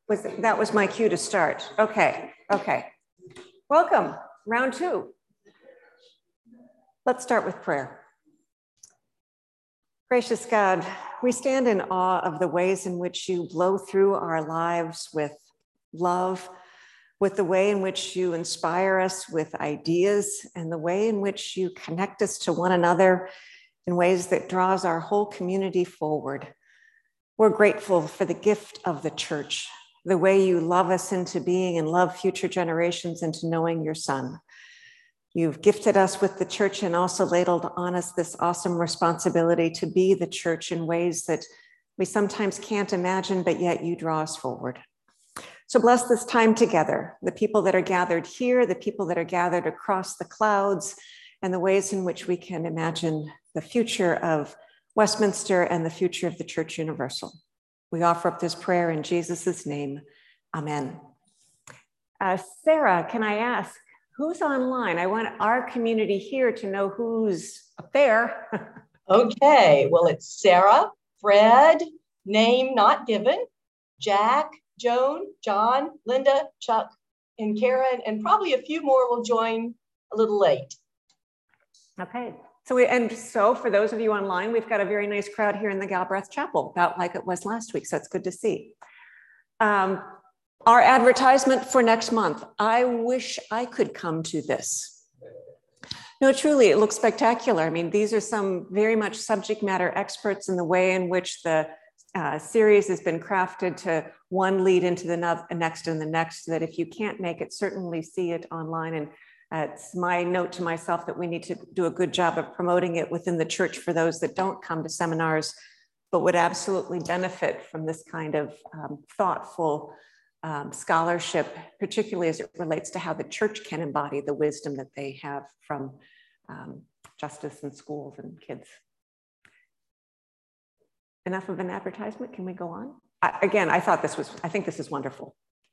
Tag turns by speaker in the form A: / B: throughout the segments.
A: That was my cue to start. Okay. Welcome, round two. Let's start with prayer. Gracious God, we stand in awe of the ways in which you blow through our lives with love, with the way in which you inspire us with ideas, and the way in which you connect us to one another in ways that draws our whole community forward. We're grateful for the gift of the church, the way you love us into being and love future generations into knowing your Son. You've gifted us with the church and also ladled on us this awesome responsibility to be the church in ways that we sometimes can't imagine, but yet you draw us forward. So bless this time together, the people that are gathered here, the people that are gathered across the clouds, and the ways in which we can imagine the future of Westminster and the future of the Church Universal. We offer up this prayer in Jesus' name. Amen. Sarah, can I ask, who's online? I want our community here to know who's up there.
B: Okay, well, it's Sarah, Fred, name not given, Jack, Joan, John, Linda, Chuck, and Karen, and probably a few more will join a little late.
A: Okay. So for those of you online, we've got a very nice crowd here in the Galbraith Chapel, about like it was last week, so it's good to see. Our advertisement for next month. I wish I could come to this. No, truly, it looks spectacular. I mean, these are some very much subject matter experts in the way in which the series has been crafted to one lead into the next and the next, so that if you can't make it, certainly see it online. And it's my note to myself that we need to do a good job of promoting it within the church for those that don't come to seminars, but would absolutely benefit from this kind of thoughtful scholarship, particularly as it relates to how the church can embody the wisdom that they have from justice in schools and kids. Enough of an advertisement, can we go on? Again, I think this is wonderful.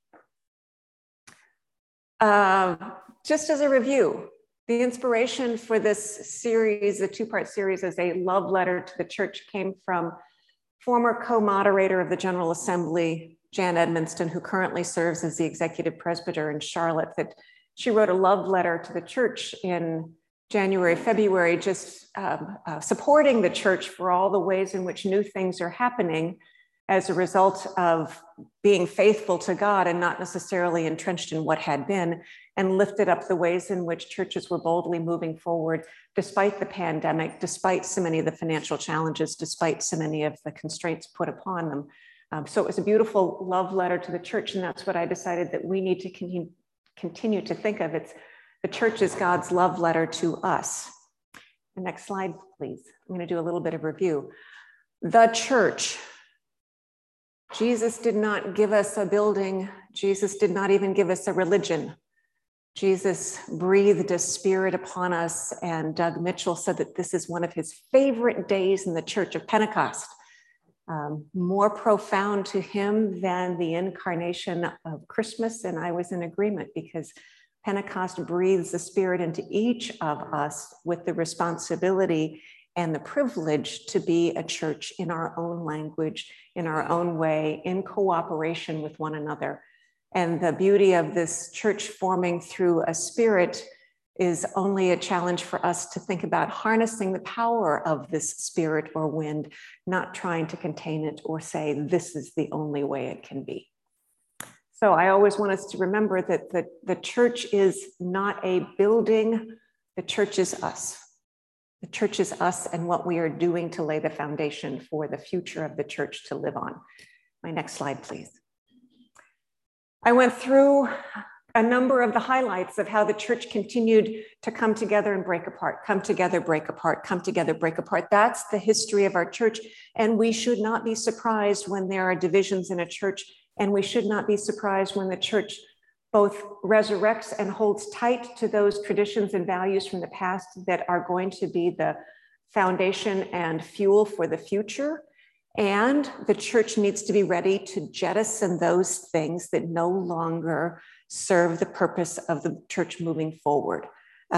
A: Just as a review, the inspiration for this series, the two-part series, as a love letter to the church, came from former co-moderator of the General Assembly, Jan Edmonston, who currently serves as the executive presbyter in Charlotte, that she wrote a love letter to the church in January, February, just supporting the church for all the ways in which new things are happening as a result of being faithful to God and not necessarily entrenched in what had been, and lifted up the ways in which churches were boldly moving forward despite the pandemic, despite so many of the financial challenges, despite so many of the constraints put upon them. So it was a beautiful love letter to the church, and that's what I decided that we need to continue to think of. It's the church is God's love letter to us. The next slide, please. I'm going to do a little bit of review. The church. Jesus did not give us a building. Jesus did not even give us a religion. Jesus breathed a spirit upon us, and Doug Mitchell said that this is one of his favorite days in the Church of Pentecost. More profound to him than the incarnation of Christmas, and I was in agreement, because Pentecost breathes the Spirit into each of us with the responsibility and the privilege to be a church in our own language, in our own way, in cooperation with one another. And the beauty of this church forming through a spirit is only a challenge for us to think about harnessing the power of this spirit or wind, not trying to contain it or say, this is the only way it can be. So I always want us to remember that the church is not a building, the church is us. The church is us and what we are doing to lay the foundation for the future of the church to live on. My next slide, please. I went through a number of the highlights of how the church continued to come together and break apart, come together, break apart, come together, break apart. That's the history of our church. And we should not be surprised when there are divisions in a church. And we should not be surprised when the church both resurrects and holds tight to those traditions and values from the past that are going to be the foundation and fuel for the future. And the church needs to be ready to jettison those things that no longer serve the purpose of the church moving forward.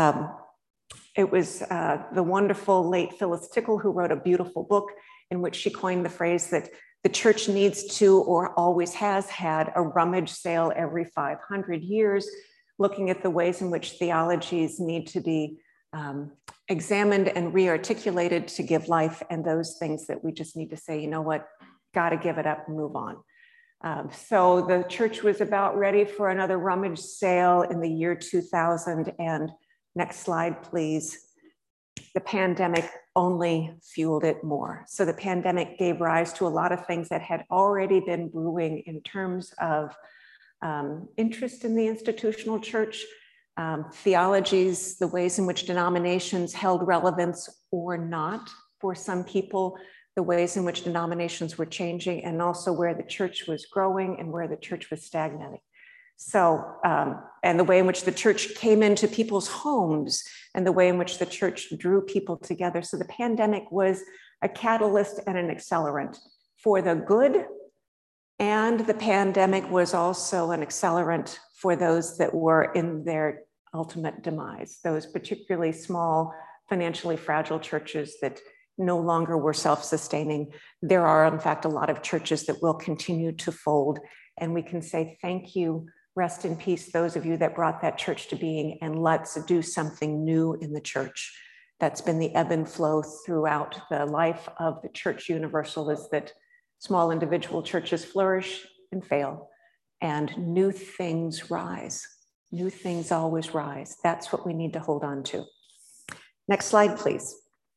A: It was the wonderful late Phyllis Tickle who wrote a beautiful book in which she coined the phrase that The church needs to, or always has had, a rummage sale every 500 years, looking at the ways in which theologies need to be examined and re-articulated to give life, and those things that we just need to say, you know what, got to give it up and move on. So the church was about ready for another rummage sale in the year 2000. And next slide, please. The pandemic only fueled it more. So the pandemic gave rise to a lot of things that had already been brewing in terms of interest in the institutional church, theologies, the ways in which denominations held relevance or not for some people, the ways in which denominations were changing, and also where the church was growing and where the church was stagnating. So, and the way in which the church came into people's homes and the way in which the church drew people together. So the pandemic was a catalyst and an accelerant for the good, and the pandemic was also an accelerant for those that were in their ultimate demise, those particularly small, financially fragile churches that no longer were self-sustaining. There are, in fact, a lot of churches that will continue to fold, and we can say thank you, rest in peace, those of you that brought that church to being, and let's do something new in the church. That's been the ebb and flow throughout the life of the church universal, is that small individual churches flourish and fail, and new things rise. New things always rise. That's what we need to hold on to. Next slide, please.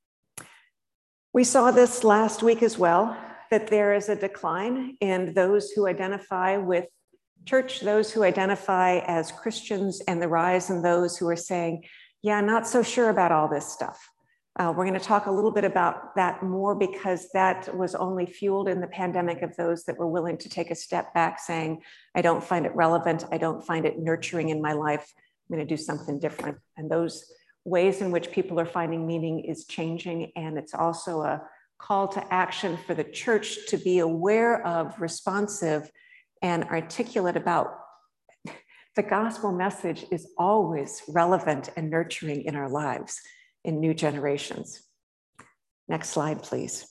A: We saw this last week as well, that there is a decline in those who identify with church, those who identify as Christians, and the rise in those who are saying, yeah, not so sure about all this stuff. We're going to talk a little bit about that more, because that was only fueled in the pandemic of those that were willing to take a step back saying, I don't find it relevant. I don't find it nurturing in my life. I'm going to do something different. And those ways in which people are finding meaning is changing. And it's also a call to action for the church to be aware of, responsive, and articulate about the gospel message is always relevant and nurturing in our lives in new generations. Next slide, please.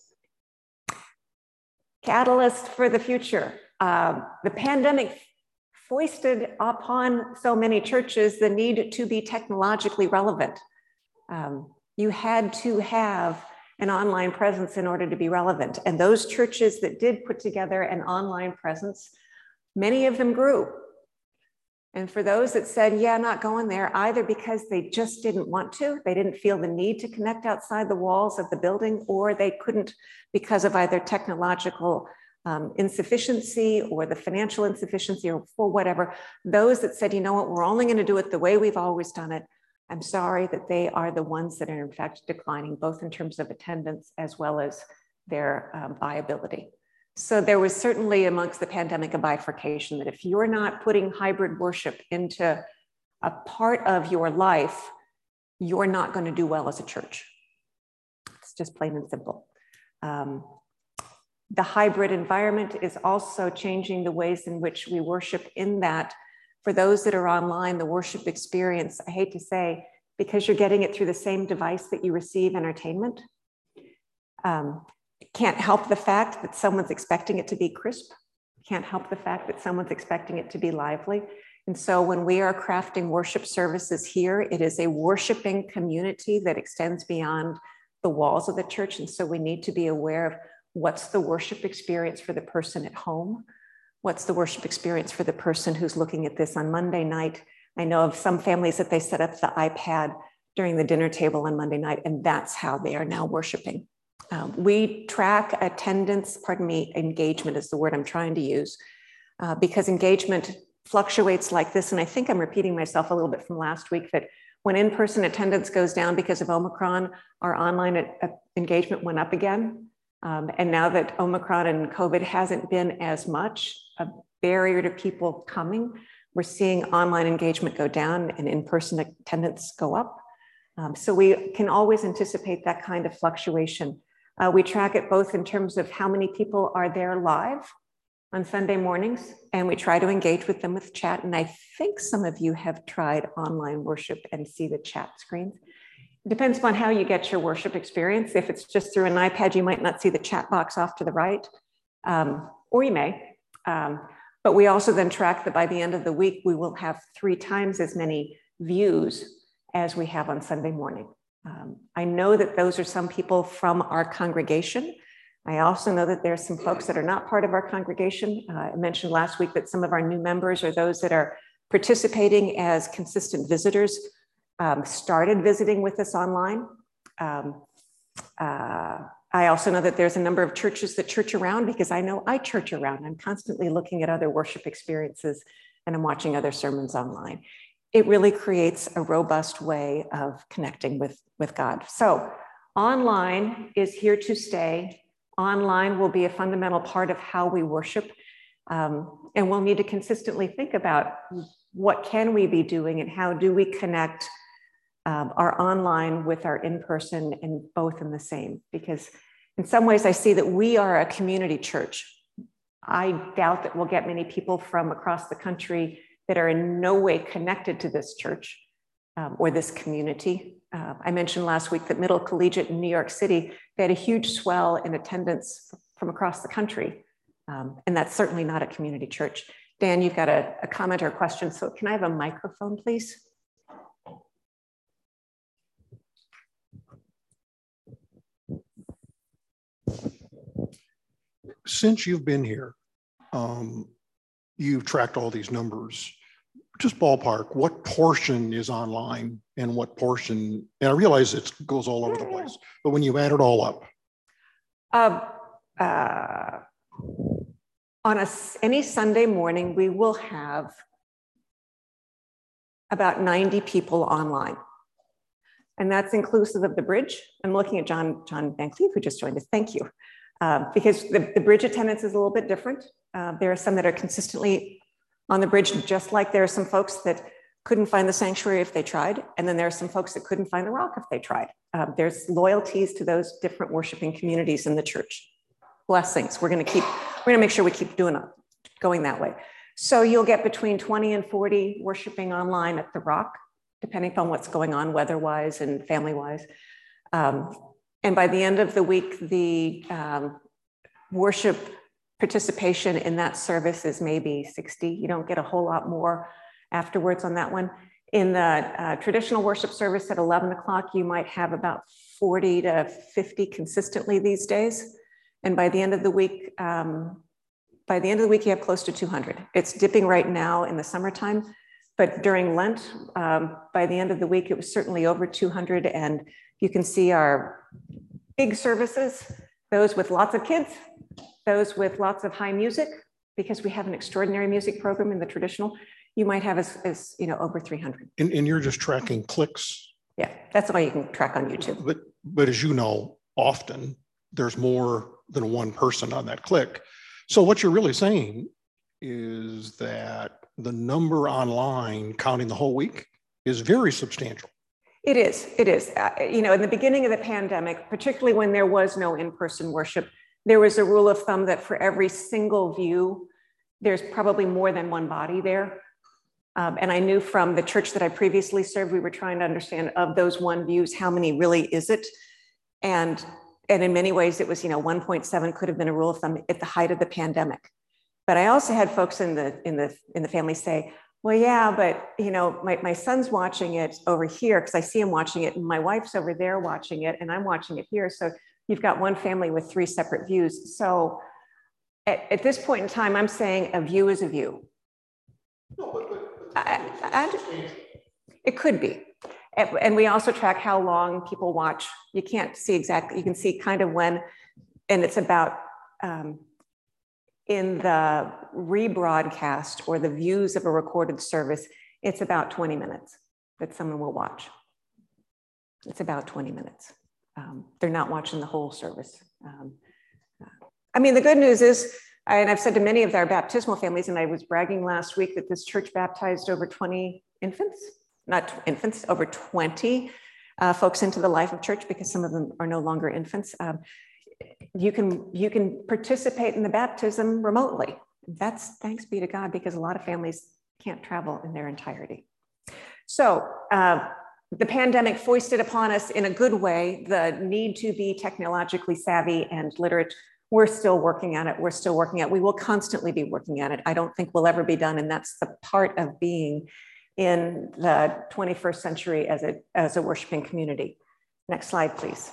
A: Catalyst for the future. The pandemic foisted upon so many churches the need to be technologically relevant. You had to have an online presence in order to be relevant. And those churches that did put together an online presence, many of them grew. And for those that said, yeah, not going there, either because they just didn't want to, they didn't feel the need to connect outside the walls of the building, or they couldn't because of either technological insufficiency or the financial insufficiency, or for whatever, those that said, you know what, we're only going to do it the way we've always done it. I'm sorry that they are the ones that are in fact declining, both in terms of attendance as well as their viability. So there was certainly amongst the pandemic a bifurcation that if you're not putting hybrid worship into a part of your life, you're not going to do well as a church. It's just plain and simple. The hybrid environment is also changing the ways in which we worship, in that for those that are online, the worship experience, I hate to say, because you're getting it through the same device that you receive entertainment, can't help the fact that someone's expecting it to be crisp, can't help the fact that someone's expecting it to be lively. And so when we are crafting worship services here, it is a worshiping community that extends beyond the walls of the church. And so we need to be aware of what's the worship experience for the person at home? What's the worship experience for the person who's looking at this on Monday night? I know of some families that they set up the iPad during the dinner table on Monday night, and that's how they are now worshiping. We track attendance, engagement is the word I'm trying to use, because engagement fluctuates like this. And I think I'm repeating myself a little bit from last week, that when in-person attendance goes down because of Omicron, our online engagement went up again. And now that Omicron and COVID hasn't been as much a barrier to people coming, we're seeing online engagement go down and in-person attendance go up. So we can always anticipate that kind of fluctuation. We track it both in terms of how many people are there live on Sunday mornings, and we try to engage with them with chat. And I think some of you have tried online worship and see the chat screens. It depends upon how you get your worship experience. If it's just through an iPad, you might not see the chat box off to the right. or you may. But we also then track that by the end of the week, we will have 3 times as many views as we have on Sunday morning. I know that those are some people from our congregation. I also know that there are some folks that are not part of our congregation. I mentioned last week that some of our new members are those that are participating as consistent visitors, started visiting with us online. I also know that there's a number of churches that church around, because I know I church around. I'm constantly looking at other worship experiences and I'm watching other sermons online. It really creates a robust way of connecting with God. So online is here to stay. Online will be a fundamental part of how we worship. And we'll need to consistently think about what can we be doing and how do we connect our online with our in-person, and both in the same. Because in some ways I see that we are a community church. I doubt that we'll get many people from across the country that are in no way connected to this church or this community. I mentioned last week that Middle Collegiate in New York City, they had a huge swell in attendance from across the country. And that's certainly not a community church. Dan, you've got a comment or a question. So can I have a microphone, please?
C: Since you've been here, you've tracked all these numbers. Just ballpark, what portion is online and what portion, and I realize it goes all over the place, but when you add it all up.
A: On any Sunday morning, we will have about 90 people online. And that's inclusive of the bridge. I'm looking at John Van Cleve, who just joined us. Thank you. Because the bridge attendance is a little bit different. There are some that are consistently on the bridge, just like there are some folks that couldn't find the sanctuary if they tried. And then there are some folks that couldn't find the rock if they tried. There's loyalties to those different worshiping communities in the church. Blessings. We're gonna make sure we keep going that way. So you'll get between 20 and 40 worshiping online at the Rock, depending upon what's going on weather-wise and family-wise. And by the end of the week, the worship participation in that service is maybe 60. You don't get a whole lot more afterwards on that one. In the traditional worship service at 11 o'clock, you might have about 40 to 50 consistently these days. And by the end of the week, you have close to 200. It's dipping right now in the summertime, but during Lent, by the end of the week, it was certainly over 200. And you can see our big services, those with lots of kids, those with lots of high music, because we have an extraordinary music program in the traditional, you might have as over 300.
C: And you're just tracking clicks?
A: Yeah, that's all you can track on YouTube.
C: But as you know, often there's more than one person on that click. So what you're really saying is that the number online counting the whole week is very substantial.
A: It is. In the beginning of the pandemic, particularly when there was no in-person worship, there was a rule of thumb that for every single view, there's probably more than one body there. And I knew from the church that I previously served, we were trying to understand of those one views, how many really is it? And in many ways, it was 1.7 could have been a rule of thumb at the height of the pandemic. But I also had folks in the family say, well, yeah, but my son's watching it over here because I see him watching it, and my wife's over there watching it, and I'm watching it here. So you've got one family with 3 separate views. So at this point in time, I'm saying a view is a view.
C: No,
A: it could be. And we also track how long people watch. You can't see exactly, you can see kind of when, and it's about in the rebroadcast or the views of a recorded service, it's about 20 minutes that someone will watch. It's about 20 minutes. They're not watching the whole service. The good news is, and I've said to many of our baptismal families, and I was bragging last week that this church baptized over 20 infants, not infants, over 20 folks into the life of church, because some of them are no longer infants. You can participate in the baptism remotely. That's thanks be to God, because a lot of families can't travel in their entirety. So the pandemic foisted upon us in a good way the need to be technologically savvy and literate. we're still working at it. We're still working at it. We will constantly be working at it. I don't think we'll ever be done. And that's the part of being in the 21st century as a worshiping community. Next slide, please.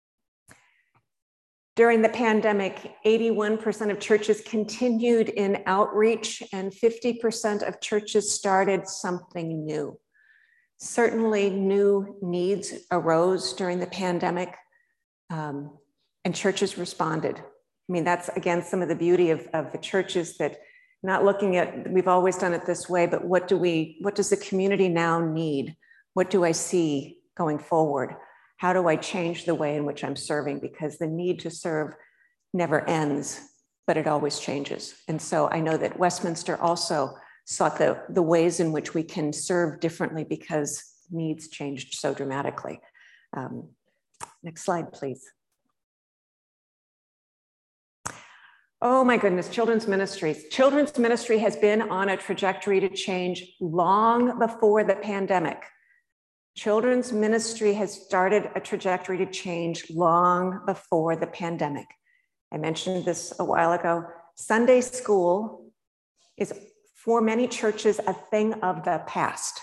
A: During the pandemic, 81% of churches continued in outreach and 50% of churches started something new. Certainly new needs arose during the pandemic, and churches responded. I mean, that's again, some of the beauty of the churches, that not looking at, we've always done it this way, but what does the community now need? What do I see going forward? How do I change the way in which I'm serving? Because the need to serve never ends, but it always changes. And so I know that Westminster also sought the ways in which we can serve differently because needs changed so dramatically. Next slide, please. Oh my goodness, children's ministries. Children's ministry has been on a trajectory to change long before the pandemic. Children's ministry has started a trajectory to change long before the pandemic. I mentioned this a while ago. Sunday school is, for many churches, a thing of the past.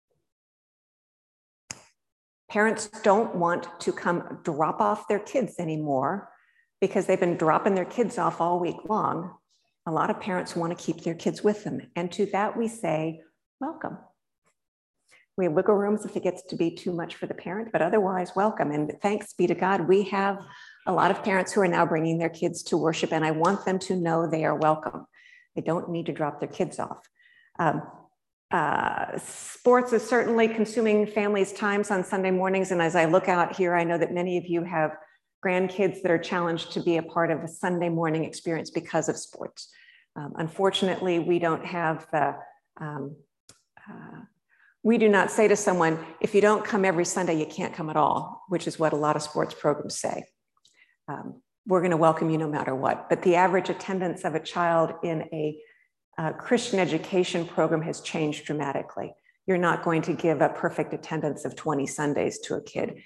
A: Parents don't want to come drop off their kids anymore because they've been dropping their kids off all week long. A lot of parents want to keep their kids with them. And to that we say, welcome. We have wiggle rooms if it gets to be too much for the parent, but otherwise welcome. And thanks be to God, we have a lot of parents who are now bringing their kids to worship, and I want them to know they are welcome. They don't need to drop their kids off. Sports is certainly consuming families' times on Sunday mornings. And as I look out here, I know that many of you have grandkids that are challenged to be a part of a Sunday morning experience because of sports. Unfortunately, we don't have the, we do not say to someone, if you don't come every Sunday, you can't come at all, which is what a lot of sports programs say. We're going to welcome you no matter what. But the average attendance of a child in a Christian education program has changed dramatically. You're not going to give a perfect attendance of 20 Sundays to a kid.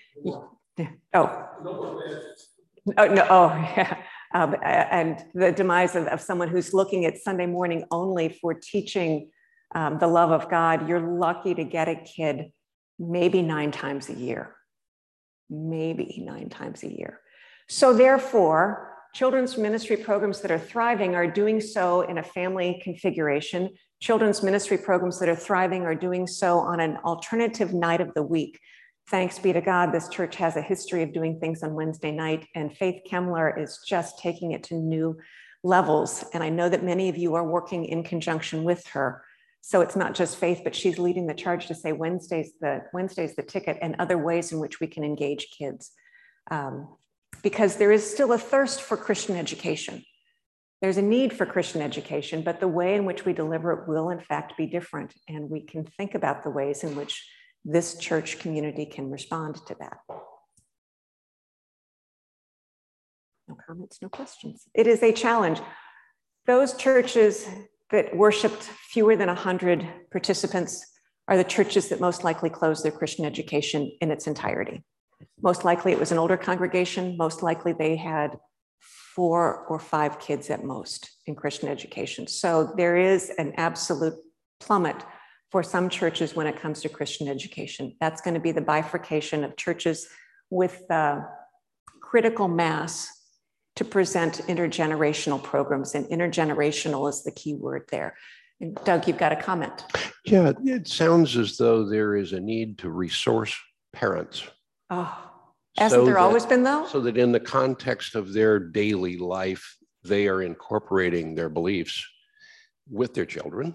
A: And the demise of someone who's looking at Sunday morning only for teaching the love of God. You're lucky to get a kid maybe 9 times a year, maybe 9 times a year. So therefore, children's ministry programs that are thriving are doing so in a family configuration. Children's ministry programs that are thriving are doing so on an alternative night of the week. Thanks be to God, this church has a history of doing things on Wednesday night, and Faith Kemmler is just taking it to new levels. And I know that many of you are working in conjunction with her. So it's not just Faith, but she's leading the charge to say Wednesday's the ticket, and other ways in which we can engage kids. Because there is still a thirst for Christian education. There's a need for Christian education, but the way in which we deliver it will in fact be different. And we can think about the ways in which this church community can respond to that. No comments, no questions. It is a challenge. Those churches that worshiped fewer than 100 participants are the churches that most likely closed their Christian education in its entirety. Most likely it was an older congregation. Most likely they had 4 or 5 kids at most in Christian education. So there is an absolute plummet for some churches when it comes to Christian education. That's going to be the bifurcation of churches with critical mass to present intergenerational programs, and intergenerational is the key word there. And Doug, you've got a comment.
D: Yeah, it sounds as though there is a need to resource parents.
A: Oh, hasn't there always been though?
D: So that in the context of their daily life, they are incorporating their beliefs with their children.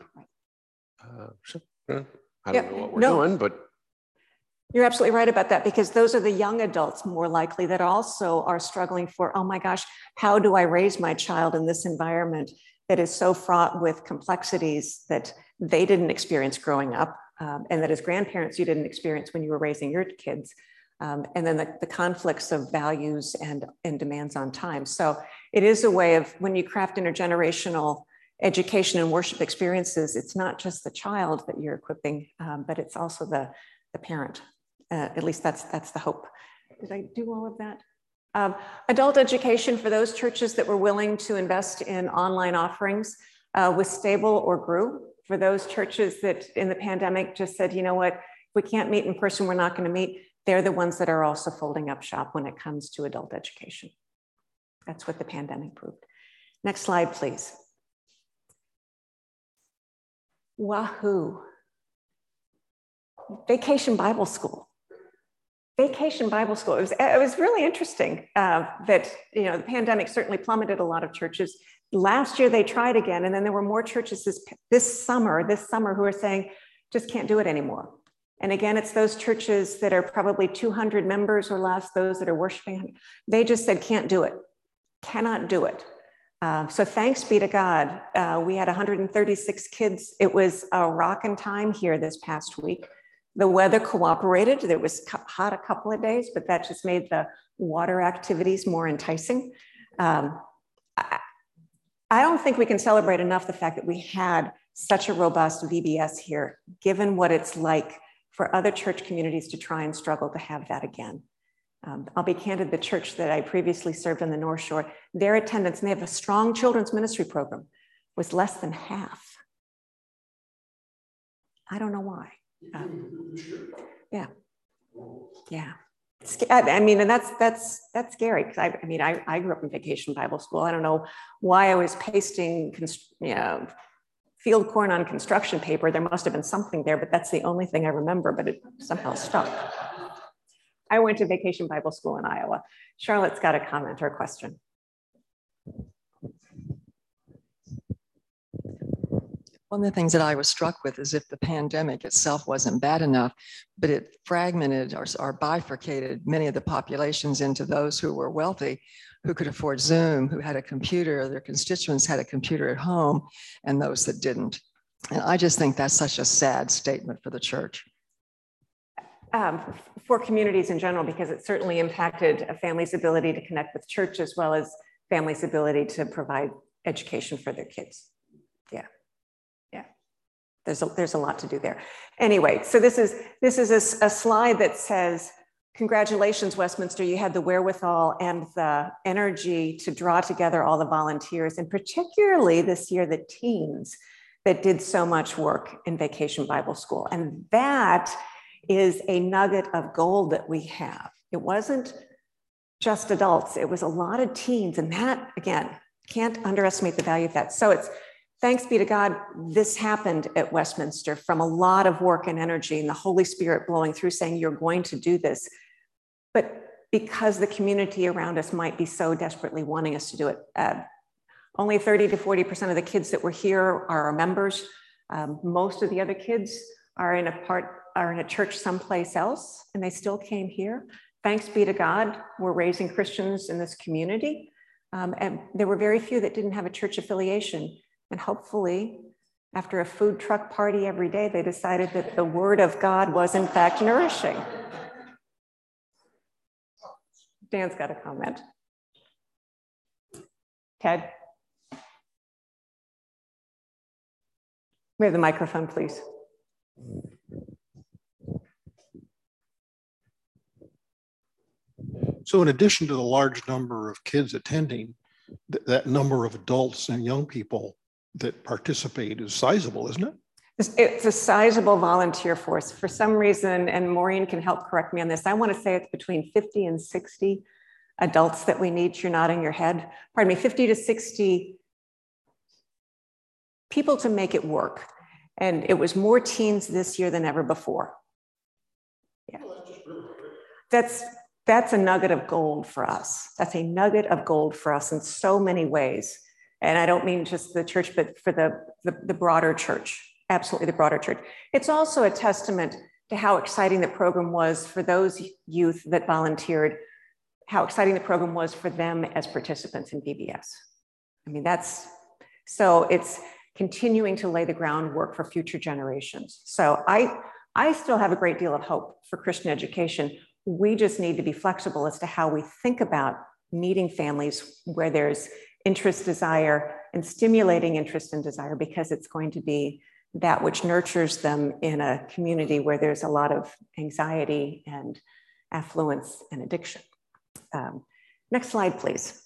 D: I don't know what we're doing, but.
A: You're absolutely right about that, because those are the young adults more likely that also are struggling for, oh my gosh, how do I raise my child in this environment that is so fraught with complexities that they didn't experience growing up, and that as grandparents you didn't experience when you were raising your kids. And then the conflicts of values and demands on time. So it is a way of, when you craft intergenerational education and worship experiences, it's not just the child that you're equipping, but it's also the parent. At least that's the hope. Did I do all of that? Adult education for those churches that were willing to invest in online offerings was stable or grew. For those churches that in the pandemic just said, you know what, if we can't meet in person, we're not going to meet, they're the ones that are also folding up shop when it comes to adult education. That's what the pandemic proved. Next slide, please. Wahoo. Vacation Bible School. Vacation Bible School. It was really interesting that, you know, the pandemic certainly plummeted a lot of churches. Last year they tried again, and then there were more churches this summer who are saying, just can't do it anymore. And again, it's those churches that are probably 200 members or less, those that are worshiping, they just said, can't do it, cannot do it. So thanks be to God, we had 136 kids. It was a rockin' time here this past week. The weather cooperated. It was hot a couple of days, but that just made the water activities more enticing. I don't think we can celebrate enough the fact that we had such a robust VBS here, given what it's like for other church communities to try and struggle to have that again. I'll be candid, the church that I previously served on the North Shore, their attendance, and they have a strong children's ministry program, was less than half. I don't know why. Yeah. I mean, and that's scary, because I grew up in Vacation Bible School. I don't know why I was pasting, field corn on construction paper. There must have been something there, but that's the only thing I remember, but it somehow stuck. I went to Vacation Bible School in Iowa. Charlotte's got a comment or a question.
E: One of the things that I was struck with is if the pandemic itself wasn't bad enough, but it fragmented or bifurcated many of the populations into those who were wealthy, who could afford Zoom, who had a computer, their constituents had a computer at home, and those that didn't. And I just think that's such a sad statement for the church.
A: For communities in general, because it certainly impacted a family's ability to connect with church, as well as families' ability to provide education for their kids. Yeah. There's a lot to do there. Anyway, so this is a slide that says, congratulations, Westminster, you had the wherewithal and the energy to draw together all the volunteers, and particularly this year, the teens that did so much work in Vacation Bible School. And that is a nugget of gold that we have. It wasn't just adults, it was a lot of teens, and that, again, can't underestimate the value of that. So it's, thanks be to God, this happened at Westminster from a lot of work and energy and the Holy Spirit blowing through saying, you're going to do this. But because the community around us might be so desperately wanting us to do it. Only 30 to 40% of the kids that were here are our members. Most of the other kids are in a church someplace else, and they still came here. Thanks be to God, we're raising Christians in this community. And there were very few that didn't have a church affiliation. And hopefully, after a food truck party every day, they decided that the word of God was in fact nourishing. Dan's got a comment. Ted? We have the microphone, please.
C: So in addition to the large number of kids attending, that number of adults and young people that participate is sizable, isn't it?
A: It's a sizable volunteer force. For some reason, and Maureen can help correct me on this, I want to say it's between 50 and 60 adults that we need. You're nodding your head. Pardon me, 50 to 60 people to make it work. And it was more teens this year than ever before. Yeah. That's a nugget of gold for us. That's a nugget of gold for us in so many ways. And I don't mean just the church, but for the broader church, absolutely the broader church. It's also a testament to how exciting the program was for those youth that volunteered, how exciting the program was for them as participants in VBS. I mean, so it's continuing to lay the groundwork for future generations. So I still have a great deal of hope for Christian education. We just need to be flexible as to how we think about meeting families where there's interest, desire, and stimulating interest and desire, because it's going to be that which nurtures them in a community where there's a lot of anxiety and affluence and addiction. Next slide, please.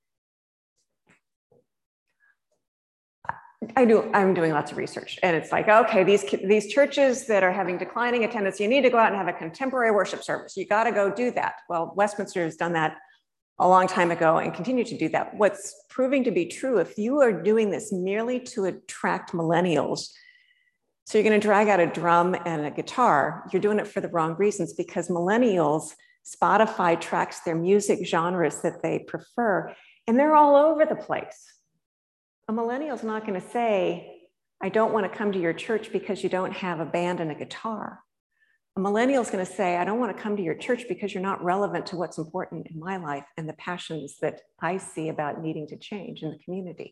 A: I'm doing lots of research, and it's like, okay, these churches that are having declining attendance, you need to go out and have a contemporary worship service. You got to go do that. Well, Westminster has done that a long time ago and continue to do that. What's proving to be true, if you are doing this merely to attract millennials, so you're going to drag out a drum and a guitar, you're doing it for the wrong reasons, because millennials, Spotify tracks their music genres that they prefer, and they're all over the place. A millennial's not going to say, I don't want to come to your church because you don't have a band and a guitar. A millennial's going to say, I don't want to come to your church because you're not relevant to what's important in my life and the passions that I see about needing to change in the community.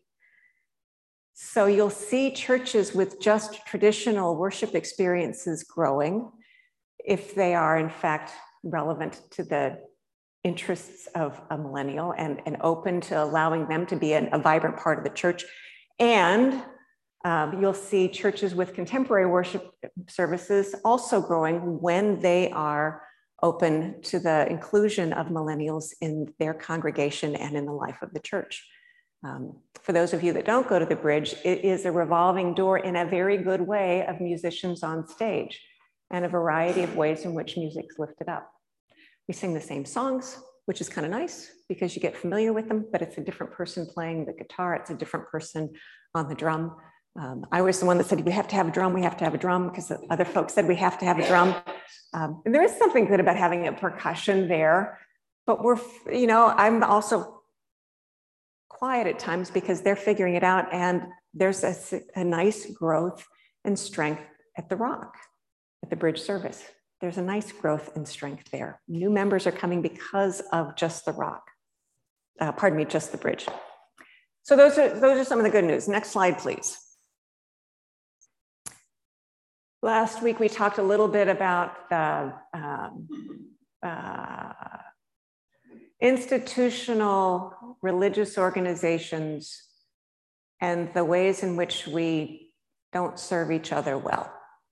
A: So you'll see churches with just traditional worship experiences growing if they are in fact relevant to the interests of a millennial and open to allowing them to be a vibrant part of the church. And you'll see churches with contemporary worship services also growing when they are open to the inclusion of millennials in their congregation and in the life of the church. For those of you that don't go to the Bridge, it is a revolving door in a very good way of musicians on stage and a variety of ways in which music's lifted up. We sing the same songs, which is kind of nice because you get familiar with them, but it's a different person playing the guitar. It's a different person on the drum. I was the one that said, we have to have a drum, we have to have a drum, because the other folks said we have to have a drum. And there is something good about having a percussion there, but I'm also quiet at times because they're figuring it out, and there's a nice growth and strength at the Rock, at the Bridge service. There's a nice growth and strength there. New members are coming because of just the Rock. Just the Bridge. So those are some of the good news. Next slide, please. Last week, we talked a little bit about the institutional religious organizations and the ways in which we don't serve each other well.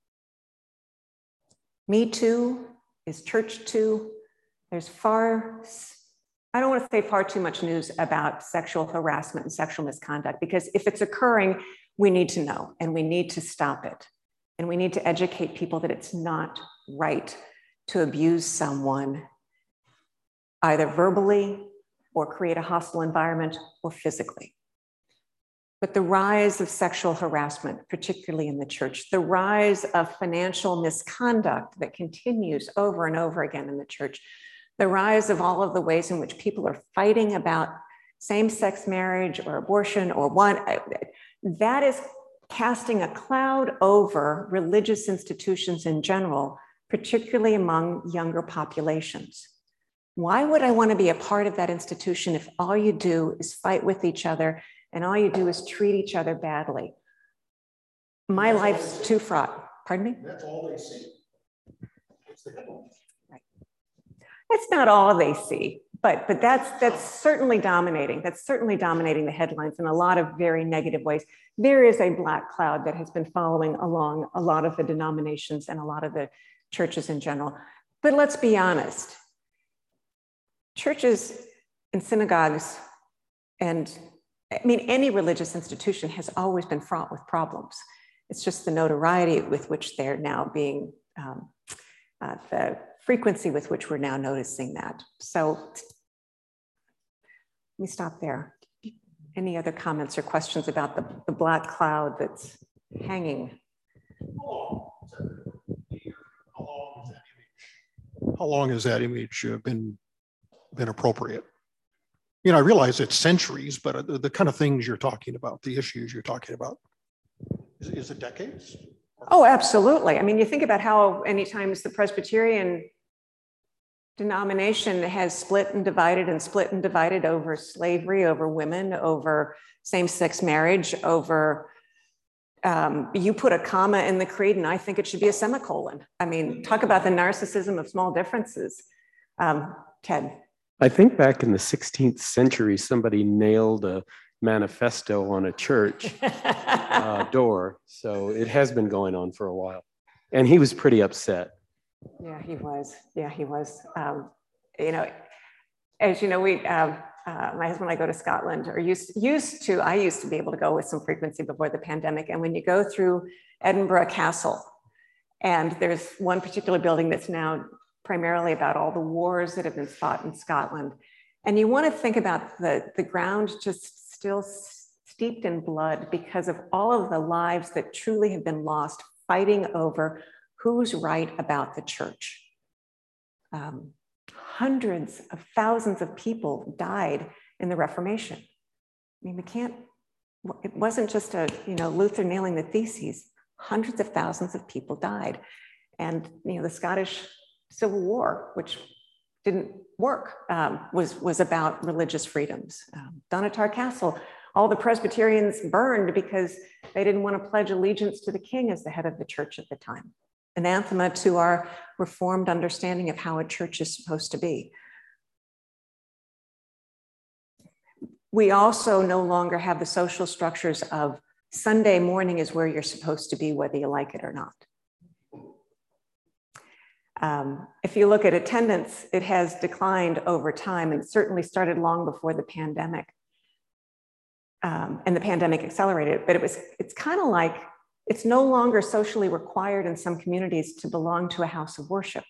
A: Me Too is Church Too. There's I don't want to say far too much news about sexual harassment and sexual misconduct, because if it's occurring, we need to know and we need to stop it. And we need to educate people that it's not right to abuse someone either verbally or create a hostile environment or physically. But the rise of sexual harassment, particularly in the church, the rise of financial misconduct that continues over and over again in the church, the rise of all of the ways in which people are fighting about same-sex marriage or abortion or that is casting a cloud over religious institutions in general, particularly among younger populations. Why would I want to be a part of that institution if all you do is fight with each other and all you do is treat each other badly? My life's too fraught. Pardon me?
C: That's all they see. It's the headlines.
A: Right. That's not all they see, but that's certainly dominating. That's certainly dominating the headlines in a lot of very negative ways. There is a black cloud that has been following along a lot of the denominations and a lot of the churches in general. But let's be honest. Churches and synagogues and any religious institution has always been fraught with problems. It's just the notoriety with which they're now being, the frequency with which we're now noticing that. So let me stop there. Any other comments or questions about the black cloud that's hanging?
C: How long has that image been appropriate? I realize it's centuries, but the kind of things you're talking about, the issues you're talking about, is it decades?
A: Oh, absolutely. You think about how many times the Presbyterian denomination has split and divided over slavery, over women, over same-sex marriage, over you put a comma in the creed and I think it should be a semicolon. Talk about the narcissism of small differences. Ted.
F: I think back in the 16th century, somebody nailed a manifesto on a church door. So it has been going on for a while. And he was pretty upset.
A: Yeah, he was. as you know, my husband and I go to Scotland, or I used to be able to go with some frequency before the pandemic. And when you go through Edinburgh Castle, and there's one particular building that's now primarily about all the wars that have been fought in Scotland. And you want to think about the ground just still steeped in blood because of all of the lives that truly have been lost fighting over who's right about the church. Hundreds of thousands of people died in the Reformation. I mean, it wasn't just Luther nailing the theses. Hundreds of thousands of people died. And the Scottish Civil War, which didn't work, was about religious freedoms. Donatar Castle, all the Presbyterians burned because they didn't want to pledge allegiance to the king as the head of the church at the time. Anathema to our Reformed understanding of how a church is supposed to be. We also no longer have the social structures of Sunday morning is where you're supposed to be, whether you like it or not. If you look at attendance, it has declined over time, and it certainly started long before the pandemic. And the pandemic accelerated it, but it's kind of like it's no longer socially required in some communities to belong to a house of worship.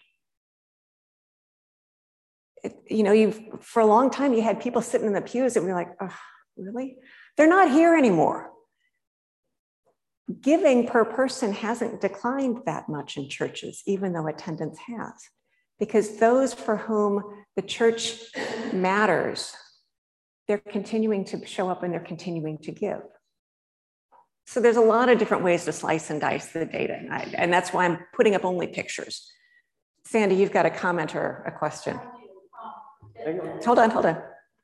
A: For a long time, you had people sitting in the pews and we're like, oh, really? They're not here anymore. Giving per person hasn't declined that much in churches, even though attendance has, because those for whom the church matters, they're continuing to show up and they're continuing to give. So there's a lot of different ways to slice and dice the data, and that's why I'm putting up only pictures. Sandy, you've got a comment or a question. Hold on.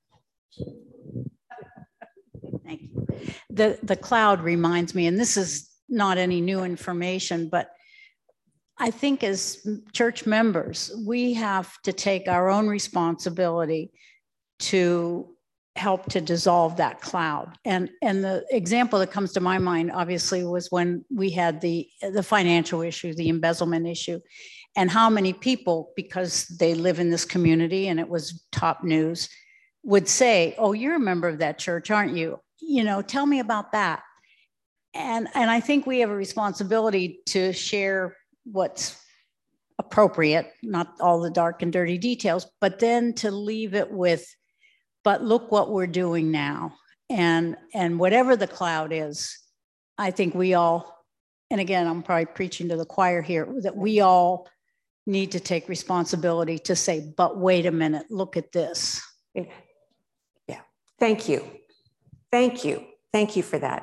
G: Thank you. The cloud reminds me, and this is not any new information, but I think as church members, we have to take our own responsibility to help to dissolve that cloud. And the example that comes to my mind, obviously, was when we had the financial issue, the embezzlement issue, and how many people, because they live in this community and it was top news, would say, oh, you're a member of that church, aren't you? Tell me about that. And I think we have a responsibility to share what's appropriate, not all the dark and dirty details, but then to leave it with, but look what we're doing now. And whatever the cloud is, I think we all, and again, I'm probably preaching to the choir here, that we all need to take responsibility to say, but wait a minute, look at this.
A: Yeah, thank you. Thank you for that.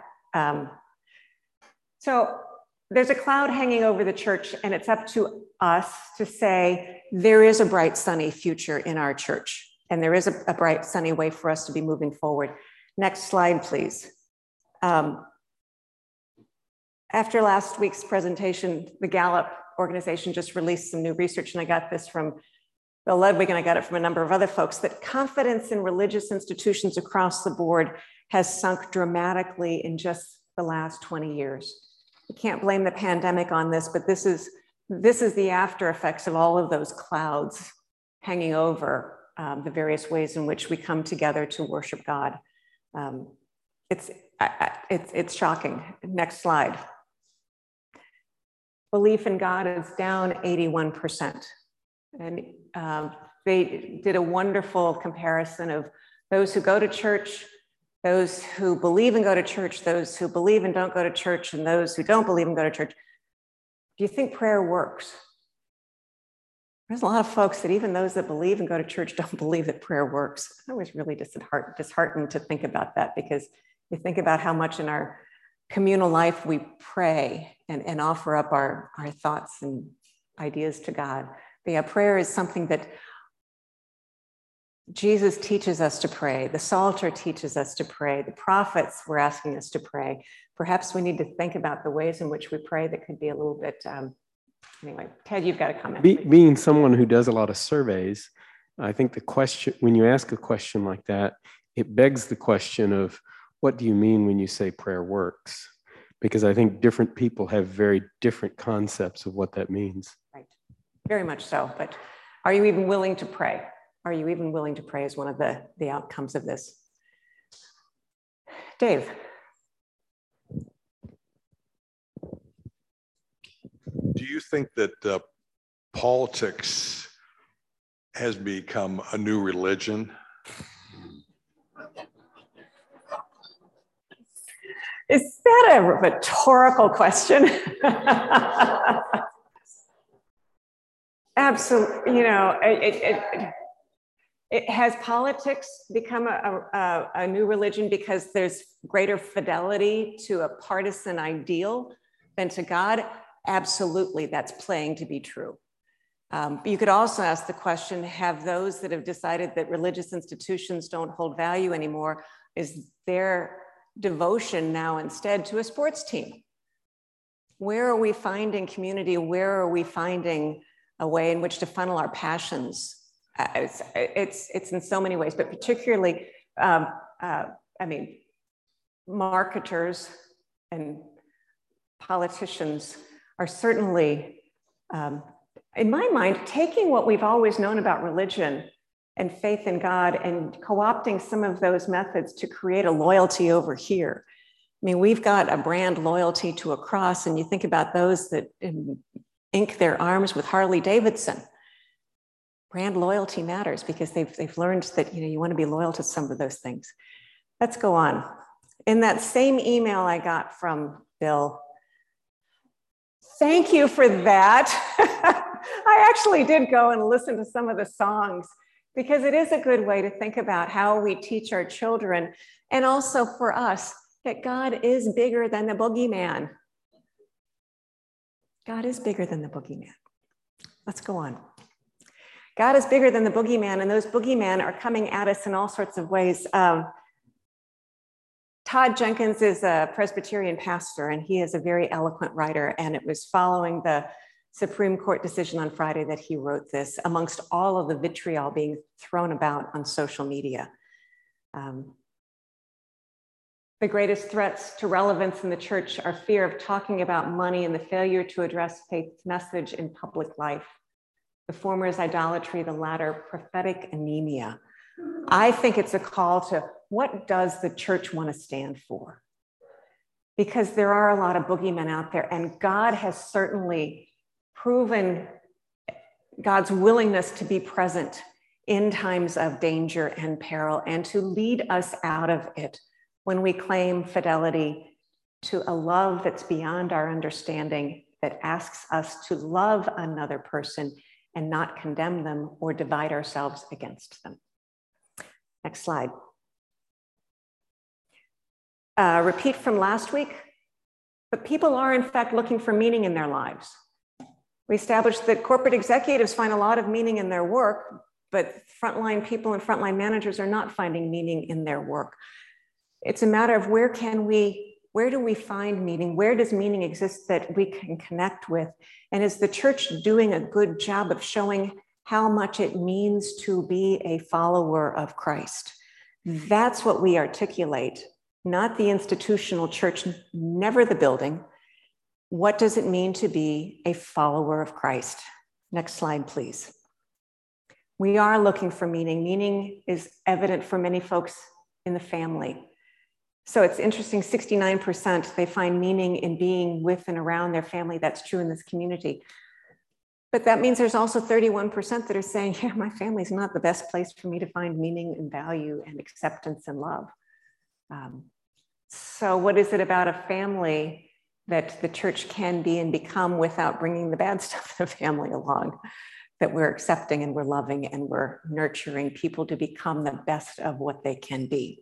A: So there's a cloud hanging over the church, and it's up to us to say, there is a bright, sunny future in our church. And there is a bright, sunny way for us to be moving forward. Next slide, please. After last week's presentation, the Gallup organization just released some new research, and I got this from Bill Ludwig, and I got it from a number of other folks, that confidence in religious institutions across the board has sunk dramatically in just the last 20 years. You can't blame the pandemic on this, but this is the after effects of all of those clouds hanging over the various ways in which we come together to worship God. It's shocking. Next slide. Belief in God is down 81%. And they did a wonderful comparison of those who go to church, those who believe and go to church, those who believe and don't go to church, and those who don't believe and go to church. Do you think prayer works? There's a lot of folks that even those that believe and go to church don't believe that prayer works. I was really disheartened to think about that, because you think about how much in our communal life we pray and offer up our thoughts and ideas to God. But yeah, prayer is something that Jesus teaches us to pray. The Psalter teaches us to pray. The prophets were asking us to pray. Perhaps we need to think about the ways in which we pray that could be a little bit, anyway. Ted, you've got a comment.
F: Being someone who does a lot of surveys, I think the question, when you ask a question like that, it begs the question of, what do you mean when you say prayer works? Because I think different people have very different concepts of what that means.
A: Right, very much so. But are you even willing to pray? are you even willing to pray is one of the outcomes of this. Dave.
H: Do you think that politics has become a new religion?
A: Is that a rhetorical question? Absolutely. You know, it has politics become a new religion because there's greater fidelity to a partisan ideal than to God? Absolutely, that's playing to be true. You could also ask the question, have those that have decided that religious institutions don't hold value anymore, is their devotion now instead to a sports team? Where are we finding community? Where are we finding a way in which to funnel our passions? It's in so many ways, but particularly, I mean, marketers and politicians are certainly, in my mind, taking what we've always known about religion and faith in God and co-opting some of those methods to create a loyalty over here. I mean, we've got a brand loyalty to a cross, and you think about those that ink their arms with Harley Davidson. Brand loyalty matters because they've learned that, you know, you want to be loyal to some of those things. Let's go on. In that same email I got from Bill, thank you for that. I actually did go and listen to some of the songs because it is a good way to think about how we teach our children, and also for us, that God is bigger than the boogeyman. God is bigger than the boogeyman. Let's go on. God is bigger than the boogeyman, and those boogeymen are coming at us in all sorts of ways. Todd Jenkins is a Presbyterian pastor, and he is a very eloquent writer, and it was following the Supreme Court decision on Friday that he wrote this, amongst all of the vitriol being thrown about on social media. The greatest threats to relevance in the church are fear of talking about money and the failure to address faith's message in public life. The former is idolatry, the latter prophetic anemia. I think it's a call to what does the church want to stand for? Because there are a lot of boogeymen out there, and God has certainly proven God's willingness to be present in times of danger and peril and to lead us out of it when we claim fidelity to a love that's beyond our understanding, that asks us to love another person and not condemn them or divide ourselves against them. Next slide. Repeat from last week, but people are in fact looking for meaning in their lives. We established that corporate executives find a lot of meaning in their work, but frontline people and frontline managers are not finding meaning in their work. It's a matter of where do we find meaning? Where does meaning exist that we can connect with? And is the church doing a good job of showing how much it means to be a follower of Christ? That's what we articulate, not the institutional church, never the building. What does it mean to be a follower of Christ? Next slide, please. We are looking for meaning. Meaning is evident for many folks in the family. So it's interesting, 69%, they find meaning in being with and around their family. That's true in this community. But that means there's also 31% that are saying, yeah, my family's not the best place for me to find meaning and value and acceptance and love. So what is it about a family that the church can be and become without bringing the bad stuff of the family along? That we're accepting and we're loving and we're nurturing people to become the best of what they can be.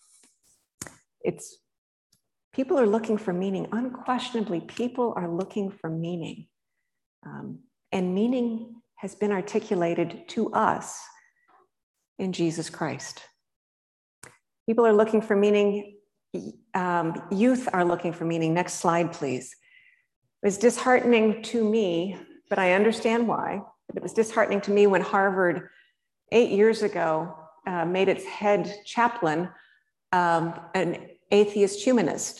A: People are looking for meaning. Unquestionably, people are looking for meaning. And meaning has been articulated to us in Jesus Christ. People are looking for meaning. Youth are looking for meaning. Next slide, please. It was disheartening to me, but I understand why. It was disheartening to me when Harvard 8 years ago made its head chaplain an atheist humanist.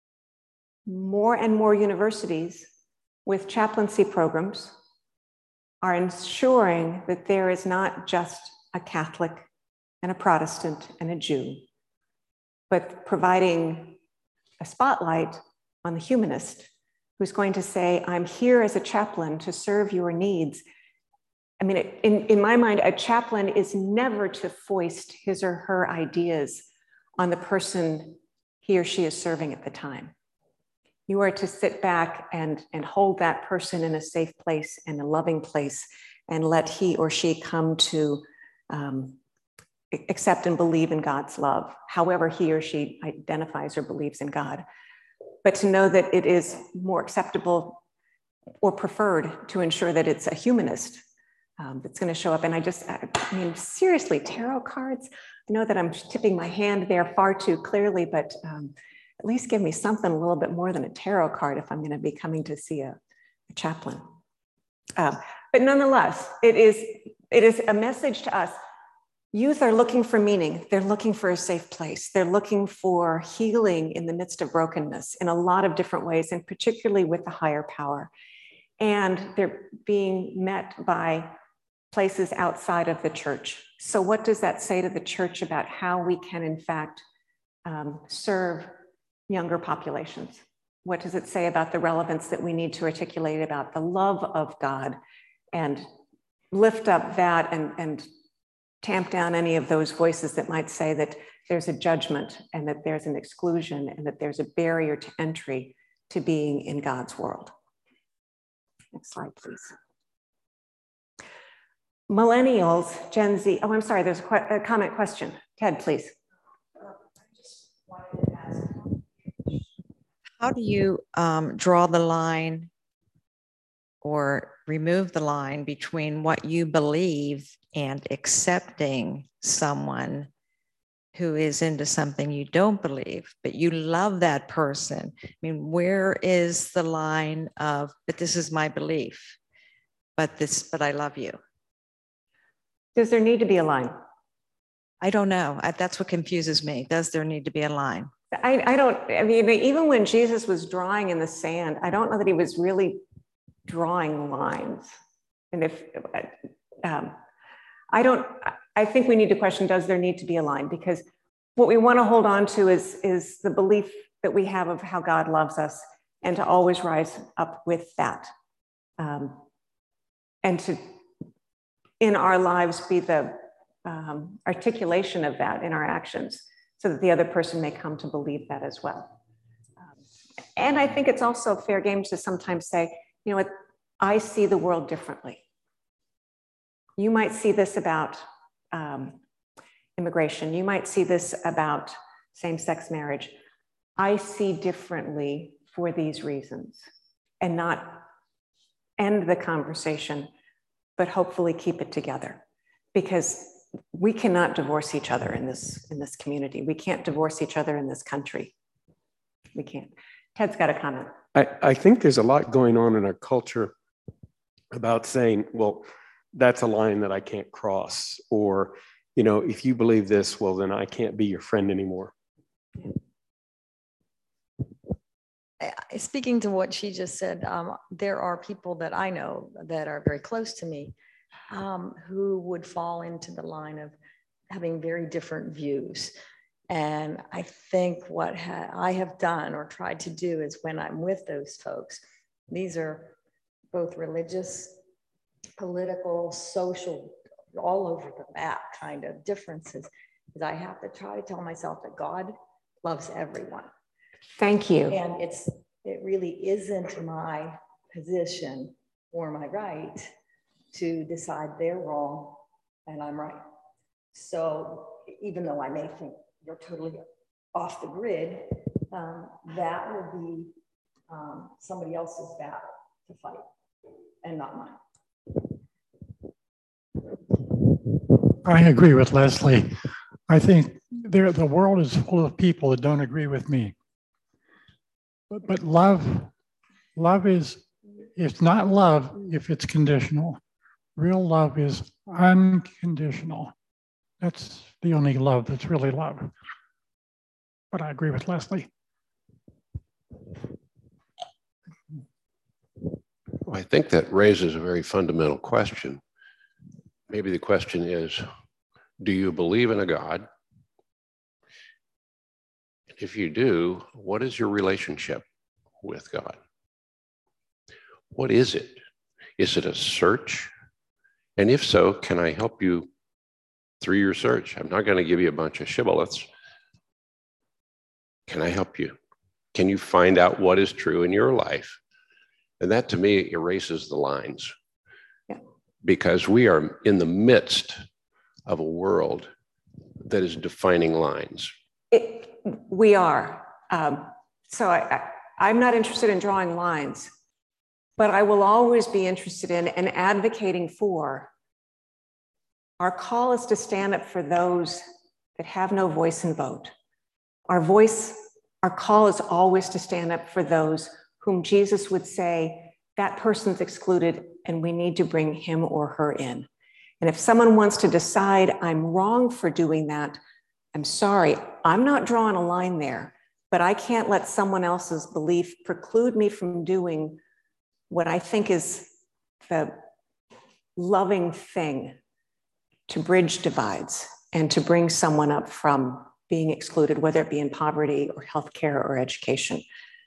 A: More and more universities with chaplaincy programs are ensuring that there is not just a Catholic and a Protestant and a Jew, but providing a spotlight on the humanist who's going to say, I'm here as a chaplain to serve your needs. I mean, in my mind, a chaplain is never to foist his or her ideas on the person he or she is serving at the time. You are to sit back and hold that person in a safe place and a loving place and let he or she come to accept and believe in God's love, however he or she identifies or believes in God. But to know that it is more acceptable or preferred to ensure that it's a humanist that's going to show up. And I mean, seriously, tarot cards, I know that I'm tipping my hand there far too clearly, but at least give me something a little bit more than a tarot card if I'm going to be coming to see a chaplain. But nonetheless, it is a message to us. Youth are looking for meaning. They're looking for a safe place. They're looking for healing in the midst of brokenness in a lot of different ways, and particularly with the higher power. And they're being met by places outside of the church. So what does that say to the church about how we can, in fact, serve younger populations? What does it say about the relevance that we need to articulate about the love of God and lift up that and tamp down any of those voices that might say that there's a judgment and that there's an exclusion and that there's a barrier to entry to being in God's world? Next slide, please. Millennials, Gen Z. Oh, I'm sorry, there's a comment question. Ted, please.
I: How do you draw the line or remove the line between what you believe and accepting someone who is into something you don't believe, but you love that person? I mean, where is the line of, but this is my belief, but I love you?
A: Does there need to be a line?
I: I don't know. That's what confuses me. Does there need to be a line?
A: I mean, even when Jesus was drawing in the sand, I don't know that he was really drawing lines. And I think we need to question, does there need to be a line? Because what we want to hold on to is the belief that we have of how God loves us, and to always rise up with that. And to, in our lives, be the articulation of that in our actions, so that the other person may come to believe that as well. And I think it's also fair game to sometimes say, you know what, I see the world differently. You might see this about immigration. You might see this about same-sex marriage. I see differently for these reasons, and not end the conversation, but hopefully keep it together, because we cannot divorce each other in this community. We can't divorce each other in this country. We can't. Ted's got a comment.
F: I think there's a lot going on in our culture about saying, well, that's a line that I can't cross. Or, you know, if you believe this, well, then I can't be your friend anymore.
E: Speaking to what she just said, there are people that I know that are very close to me who would fall into the line of having very different views. And I think what I have done or tried to do is, when I'm with those folks, these are both religious, political, social, all over the map kind of differences, is I have to try to tell myself that God loves everyone.
A: Thank you.
E: And it really isn't my position or my right to decide they're wrong and I'm right. So even though I may think you're totally off the grid, that will be somebody else's battle to fight and not mine.
J: I agree with Leslie. I think the world is full of people that don't agree with me. But love is, it's not love if it's conditional. Real love is unconditional. That's the only love that's really love. But I agree with Leslie.
D: I think that raises a very fundamental question. Maybe the question is, do you believe in a God? If you do, what is your relationship with God? What is it? Is it a search? And if so, can I help you through your search? I'm not going to give you a bunch of shibboleths. Can I help you? Can you find out what is true in your life? And that to me erases the lines. Yeah. Because we are in the midst of a world that is defining lines.
A: We are. So I'm not interested in drawing lines, but I will always be interested in and advocating for. Our call is to stand up for those that have no voice and vote. Our call is always to stand up for those whom Jesus would say, that person's excluded and we need to bring him or her in. And if someone wants to decide I'm wrong for doing that, I'm sorry, I'm not drawing a line there, but I can't let someone else's belief preclude me from doing what I think is the loving thing to bridge divides and to bring someone up from being excluded, whether it be in poverty or healthcare or education.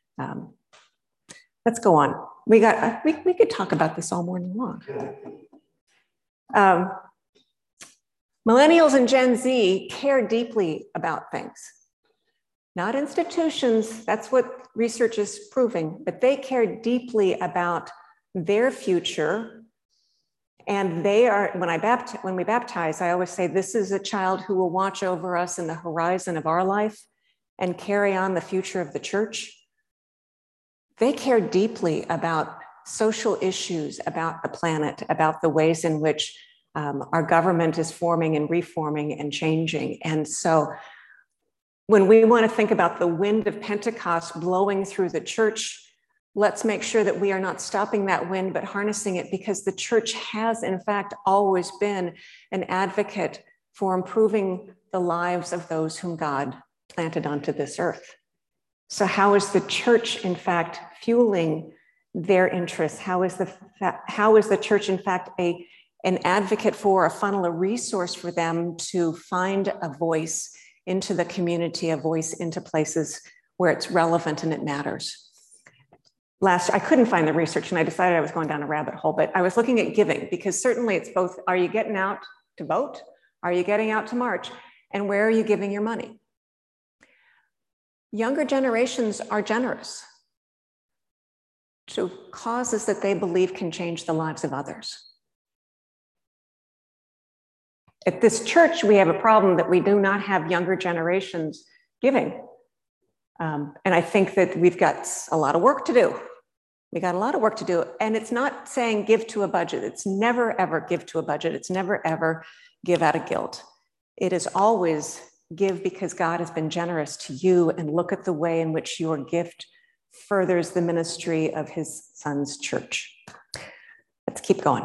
A: Let's go on. We could talk about this all morning long. Millennials and Gen Z care deeply about things. Not institutions, that's what research is proving, but they care deeply about their future. And they are, when we baptize, I always say, this is a child who will watch over us in the horizon of our life and carry on the future of the church. They care deeply about social issues, about the planet, about the ways in which our government is forming and reforming and changing. And so when we want to think about the wind of Pentecost blowing through the church, let's make sure that we are not stopping that wind, but harnessing it, because the church has, in fact, always been an advocate for improving the lives of those whom God planted onto this earth. So how is the church, in fact, fueling their interests? How is the church, in fact, an advocate for, a funnel, a resource for them to find a voice into the community, a voice into places where it's relevant and it matters? I couldn't find the research and I decided I was going down a rabbit hole, but I was looking at giving, because certainly it's both, are you getting out to vote? Are you getting out to march? And where are you giving your money? Younger generations are generous to causes that they believe can change the lives of others. At this church, we have a problem that we do not have younger generations giving. And I think that we've got a lot of work to do. We got a lot of work to do. And it's not saying give to a budget. It's never, ever give to a budget. It's never, ever give out of guilt. It is always give because God has been generous to you, and look at the way in which your gift furthers the ministry of his son's church. Let's keep going.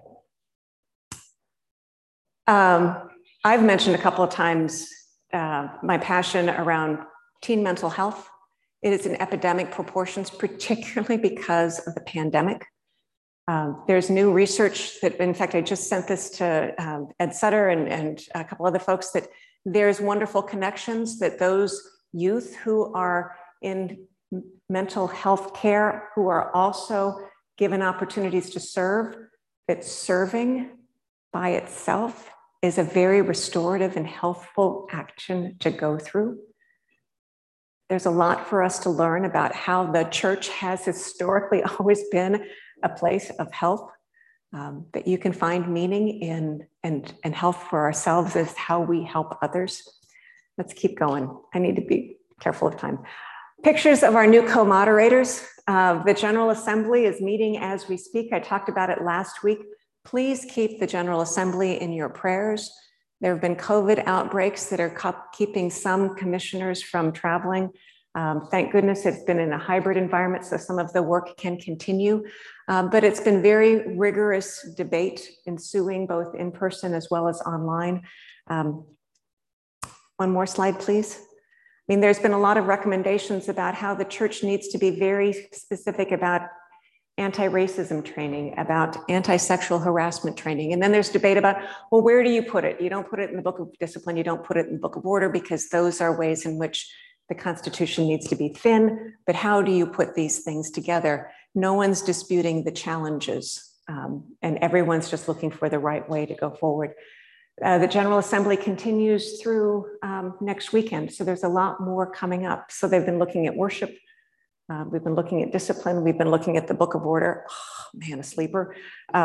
A: I've mentioned a couple of times my passion around teen mental health. It is in epidemic proportions, particularly because of the pandemic. There's new research that, in fact, I just sent this to Ed Sutter and a couple other folks, that there's wonderful connections that those youth who are in mental health care, who are also given opportunities to serve, that serving by itself is a very restorative and healthful action to go through. There's a lot for us to learn about how the church has historically always been a place of health, that you can find meaning in, and health for ourselves is how we help others. Let's keep going. I need to be careful of time. Pictures of our new co-moderators. The General Assembly is meeting as we speak. I talked about it last week. Please keep the General Assembly in your prayers. There have been COVID outbreaks that are keeping some commissioners from traveling. Thank goodness it's been in a hybrid environment, so some of the work can continue. But it's been very rigorous debate ensuing, both in person as well as online. One more slide, please. I mean, there's been a lot of recommendations about how the church needs to be very specific about anti-racism training, about anti-sexual harassment training. And then there's debate about, well, where do you put it? You don't put it in the Book of Discipline, you don't put it in the Book of Order, because those are ways in which the Constitution needs to be thin. But how do you put these things together? No one's disputing the challenges, and everyone's just looking for the right way to go forward. The General Assembly continues through next weekend, so there's a lot more coming up. So they've been looking at worship, we've been looking at discipline, we've been looking at the Book of Order. Oh, man, a sleeper.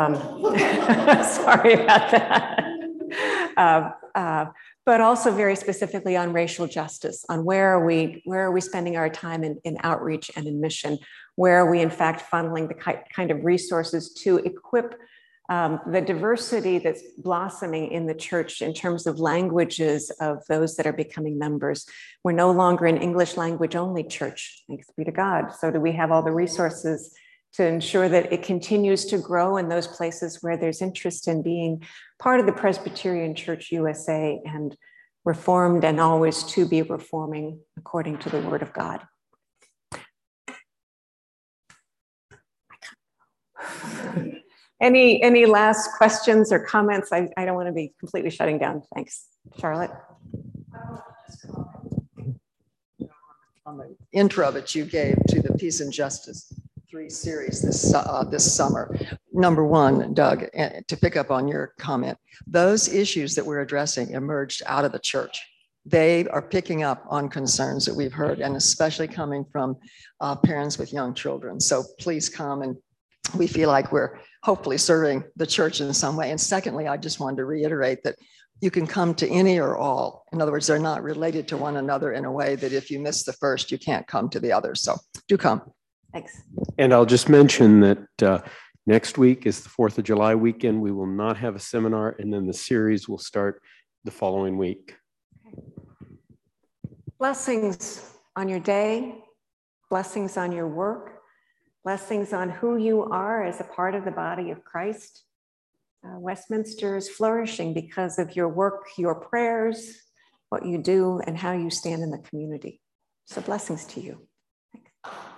A: Sorry about that. But also very specifically on racial justice, on where are we spending our time in outreach and in mission? Where are we in fact funneling the kind of resources to equip the diversity that's blossoming in the church in terms of languages of those that are becoming members? We're no longer an English language only church, thanks be to God. So do we have all the resources to ensure that it continues to grow in those places where there's interest in being part of the Presbyterian Church USA and reformed and always to be reforming according to the Word of God? Any last questions or comments? I don't want to be completely shutting down. Thanks. Charlotte?
E: On the intro that you gave to the Peace and Justice 3 series this summer. Number one, Doug, to pick up on your comment, those issues that we're addressing emerged out of the church. They are picking up on concerns that we've heard, and especially coming from parents with young children. So please come, and we feel like we're hopefully serving the church in some way. And secondly, I just wanted to reiterate that you can come to any or all. In other words, they're not related to one another in a way that if you miss the first, you can't come to the other. So do come.
A: Thanks.
F: And I'll just mention that next week is the 4th of July weekend. We will not have a seminar, and then the series will start the following week.
A: Blessings on your day, blessings on your work, blessings on who you are as a part of the body of Christ. Westminster is flourishing because of your work, your prayers, what you do, and how you stand in the community. So blessings to you. Thanks.